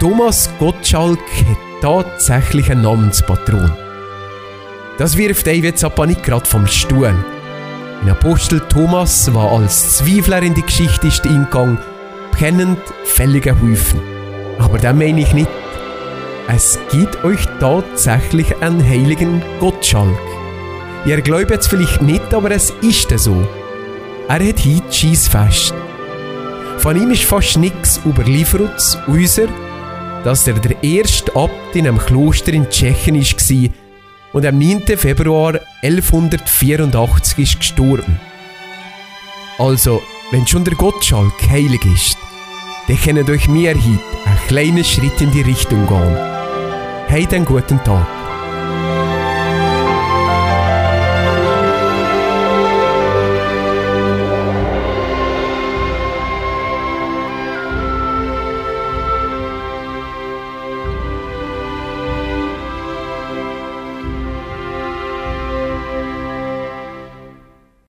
Thomas Gottschalk hat tatsächlich einen Namenspatron. Das wirft Dave jetzt aber nicht gerade vom Stuhl. Ein Apostel Thomas, der als Zweifler in die Geschichte ist eingegangen, brennend fälliger Haufen. Aber das meine ich nicht. Es gibt euch tatsächlich einen heiligen Gottschalk. Ihr glaubt es vielleicht nicht, aber es ist so. Er hat heute Scheissfest. Von ihm ist fast nichts überliefert, außer dass er der erste Abt in einem Kloster in Tschechien war und am 9. Februar 1184 ist gestorben. Also, wenn schon der Gottschalk heilig ist, dann können euch wir heute einen kleinen Schritt in die Richtung gehen. Habt einen guten Tag.